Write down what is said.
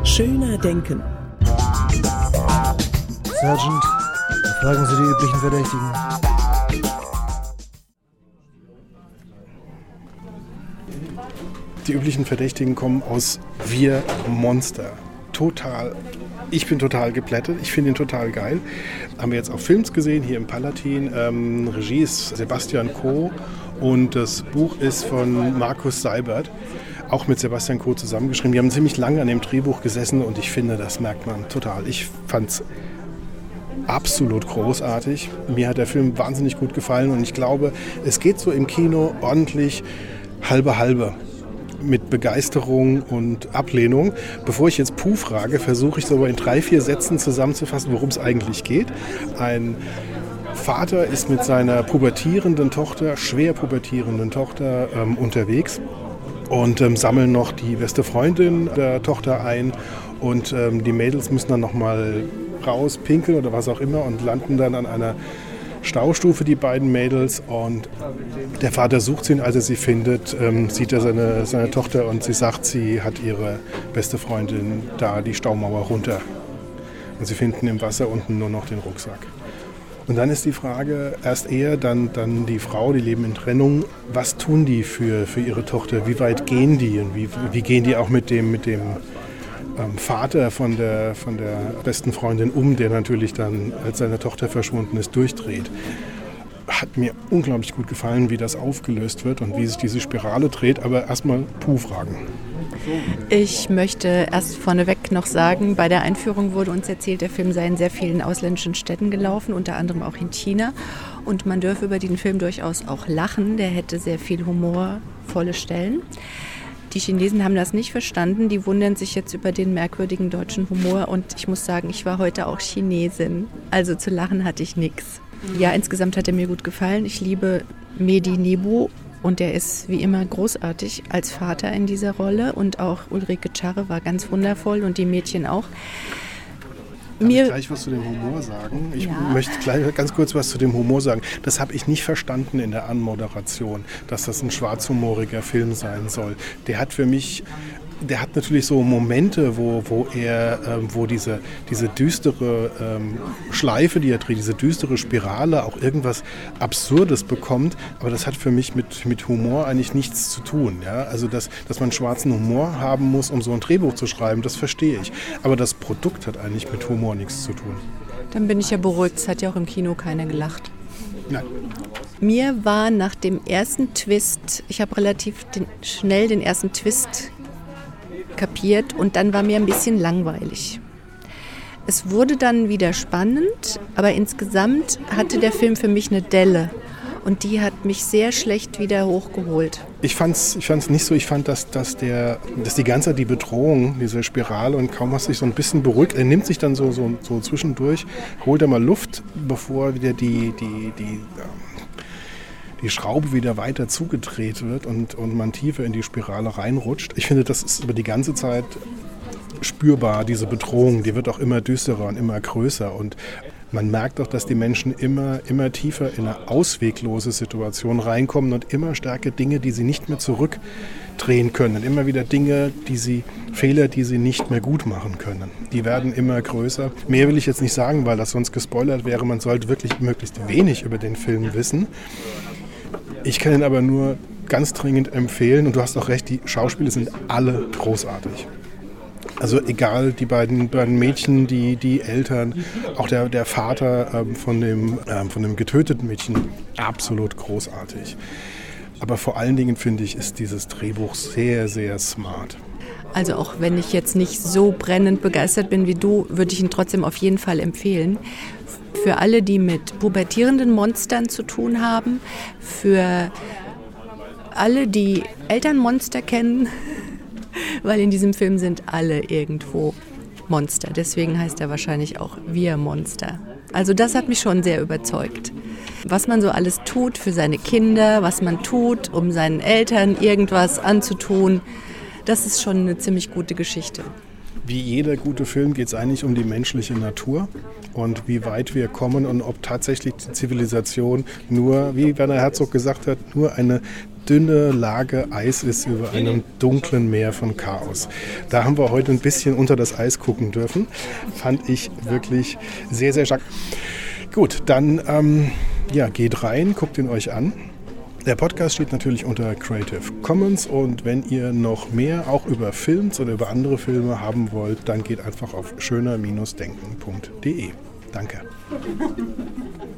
Schöner denken. Sergeant, fragen Sie die üblichen Verdächtigen. Die üblichen Verdächtigen kommen aus Wir Monster. Total. Ich bin total geplättet. Ich finde ihn total geil. Haben wir jetzt auf Films gesehen, hier im Palatin. Regie ist Sebastian Coe und das Buch ist von Markus Seibert. Auch mit Sebastian Coe zusammengeschrieben. Wir haben ziemlich lange an dem Drehbuch gesessen und ich finde, das merkt man total. Ich fand's absolut großartig. Mir hat der Film wahnsinnig gut gefallen und ich glaube, es geht so im Kino ordentlich halbe. Mit Begeisterung und Ablehnung. Bevor ich jetzt Puh frage, versuche ich so in 3-4 Sätzen zusammenzufassen, worum es eigentlich geht. Ein Vater ist mit seiner schwer pubertierenden Tochter unterwegs und sammeln noch die beste Freundin der Tochter ein und die Mädels müssen dann nochmal raus, pinkeln oder was auch immer und landen dann an einer Staustufe, die beiden Mädels, und der Vater sucht sie, und als er sie findet, sieht er seine Tochter und sie sagt, sie hat ihre beste Freundin da die Staumauer runter. Und sie finden im Wasser unten nur noch den Rucksack. Und dann ist die Frage, erst er, dann die Frau, die leben in Trennung, was tun die für ihre Tochter, wie weit gehen die und wie gehen die auch mit dem Vater von der besten Freundin der natürlich dann, als seine Tochter verschwunden ist, durchdreht. Hat mir unglaublich gut gefallen, wie das aufgelöst wird und wie sich diese Spirale dreht, aber erstmal Puh-Fragen. Ich möchte erst vorneweg noch sagen, bei der Einführung wurde uns erzählt, der Film sei in sehr vielen ausländischen Städten gelaufen, unter anderem auch in China. Und man dürfe über den Film durchaus auch lachen, der hätte sehr viel humorvolle Stellen. Die Chinesen haben das nicht verstanden, die wundern sich jetzt über den merkwürdigen deutschen Humor und ich muss sagen, ich war heute auch Chinesin, also zu lachen hatte ich nichts. Ja, insgesamt hat er mir gut gefallen. Ich liebe Mehdi Nebo und er ist wie immer großartig als Vater in dieser Rolle und auch Ulrike Tscharre war ganz wundervoll und die Mädchen auch. Darf ich gleich was zu dem Humor sagen? Ich möchte gleich ganz kurz was zu dem Humor sagen. Das habe ich nicht verstanden in der Anmoderation, dass das ein schwarzhumoriger Film sein soll. Der hat natürlich so Momente, wo diese düstere Schleife, die er dreht, diese düstere Spirale auch irgendwas Absurdes bekommt. Aber das hat für mich mit Humor eigentlich nichts zu tun. Ja? Also, dass man schwarzen Humor haben muss, um so ein Drehbuch zu schreiben, das verstehe ich. Aber das Produkt hat eigentlich mit Humor nichts zu tun. Dann bin ich ja beruhigt, es hat ja auch im Kino keiner gelacht. Nein. Mir war nach dem ersten Twist, ich habe relativ schnell den ersten Twist kapiert und dann war mir ein bisschen langweilig. Es wurde dann wieder spannend, aber insgesamt hatte der Film für mich eine Delle und die hat mich sehr schlecht wieder hochgeholt. Ich fand's nicht so. Ich fand, dass die ganze Zeit die Bedrohung, diese Spirale und kaum was sich so ein bisschen beruhigt. Er nimmt sich dann so zwischendurch, holt er mal Luft, bevor wieder die Schraube wieder weiter zugedreht wird und man tiefer in die Spirale reinrutscht. Ich finde, das ist über die ganze Zeit spürbar, diese Bedrohung. Die wird auch immer düsterer und immer größer. Und man merkt auch, dass die Menschen immer tiefer in eine ausweglose Situation reinkommen und immer stärker Dinge, die sie nicht mehr zurückdrehen können. Immer wieder Fehler, die sie nicht mehr gut machen können. Die werden immer größer. Mehr will ich jetzt nicht sagen, weil das sonst gespoilert wäre. Man sollte wirklich möglichst wenig über den Film wissen. Ich kann ihn aber nur ganz dringend empfehlen und du hast auch recht, die Schauspieler sind alle großartig. Also egal, die beiden Mädchen, die Eltern, auch der Vater von dem getöteten Mädchen, absolut großartig. Aber vor allen Dingen finde ich, ist dieses Drehbuch sehr, sehr smart. Also auch wenn ich jetzt nicht so brennend begeistert bin wie du, würde ich ihn trotzdem auf jeden Fall empfehlen. Für alle, die mit pubertierenden Monstern zu tun haben, für alle, die Elternmonster kennen, weil in diesem Film sind alle irgendwo Monster. Deswegen heißt er wahrscheinlich auch Wir Monster. Also das hat mich schon sehr überzeugt. Was man so alles tut für seine Kinder, was man tut, um seinen Eltern irgendwas anzutun, das ist schon eine ziemlich gute Geschichte. Wie jeder gute Film geht es eigentlich um die menschliche Natur und wie weit wir kommen und ob tatsächlich die Zivilisation nur, wie Werner Herzog gesagt hat, nur eine dünne Lage Eis ist über einem dunklen Meer von Chaos. Da haben wir heute ein bisschen unter das Eis gucken dürfen. Fand ich wirklich sehr, sehr stark. Gut, dann geht rein, guckt ihn euch an. Der Podcast steht natürlich unter Creative Commons und wenn ihr noch mehr auch über Films oder über andere Filme haben wollt, dann geht einfach auf schöner-denken.de. Danke.